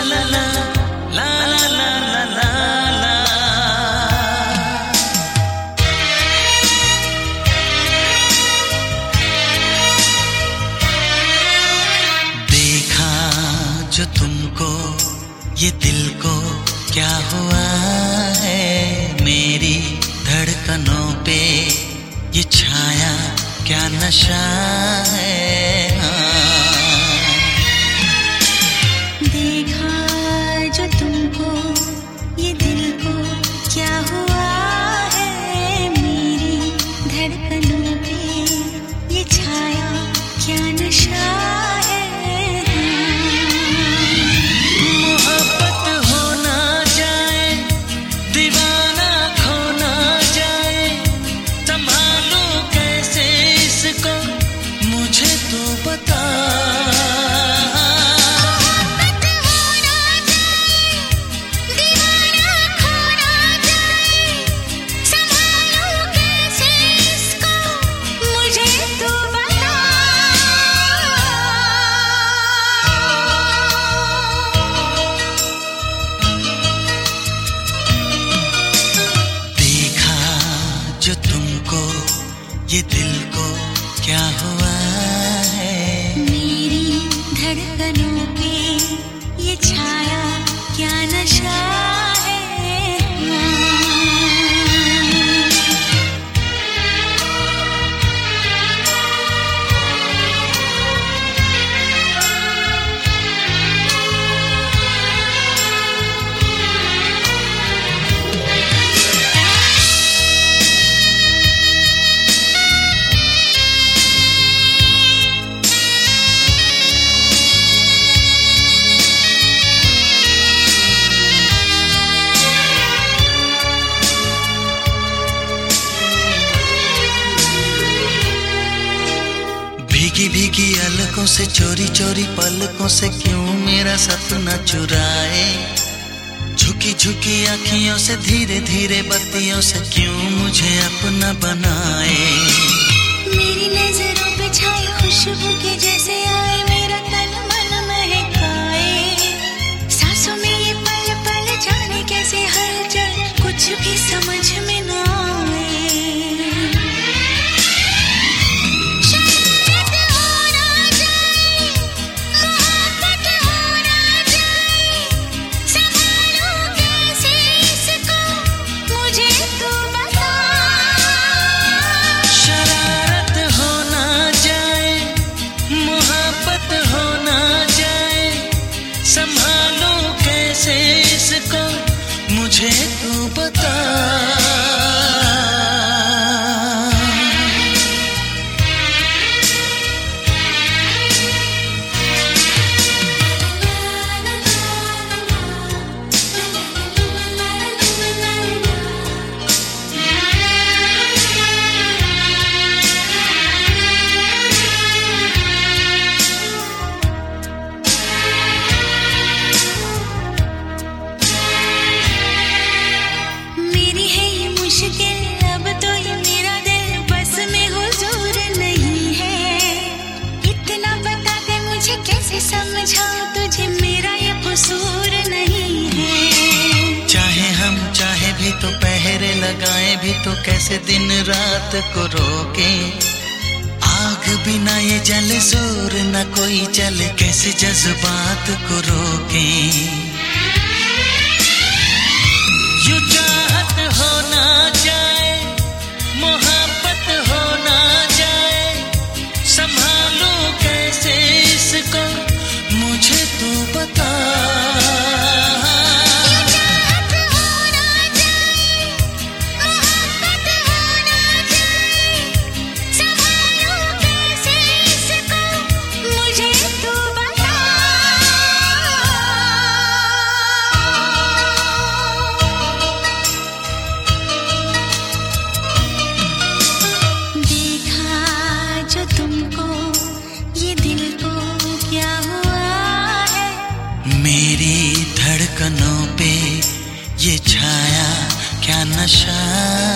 जो तुमको ये दिल को क्या हुआ है, मेरी धड़कनों पे ये छाया क्या नशा है। देखा जो तुमको ये दिल को क्या हुआ है, मेरी धड़कनों पे ये छाया क्या नशा है। मोहब्बत हो ना जाए, दीवाना खो ना जाए, संभालूं कैसे इसको मुझे तो बता। जो तुमको ये दिल को क्या हुआ है, मेरी धड़कनों पे ये छाया क्या नशा है। भीगी भीगी अलकों से चोरी चोरी पलकों से क्यों मेरा सपना चुराए, झुकी झुकी आँखियों से धीरे धीरे बत्तियों से क्यों मुझे अपना बनाए। मेरी नजरों पे छाई खुशबू के जैसे आए, मेरा तन मन महकाए, सांसों में ये पल पल जाने कैसे हलचल कुछ भी समझ में ना आए। संभालूं कैसे इसको मुझे तू बता। समझाऊं तुझे मेरा ये कसूर नहीं है। चाहे हम चाहे भी तो पहरे लगाए भी तो कैसे दिन रात को रोके, आग बिना ये जले जोर न कोई चले, कैसे जज्बात को रोके। यूं चाहत हो ना जाए, मोहब्बत हो ना जाए, संभालूं कैसे इसको मुझे तू बता। मेरी धड़कनों पे ये छाया क्या नशा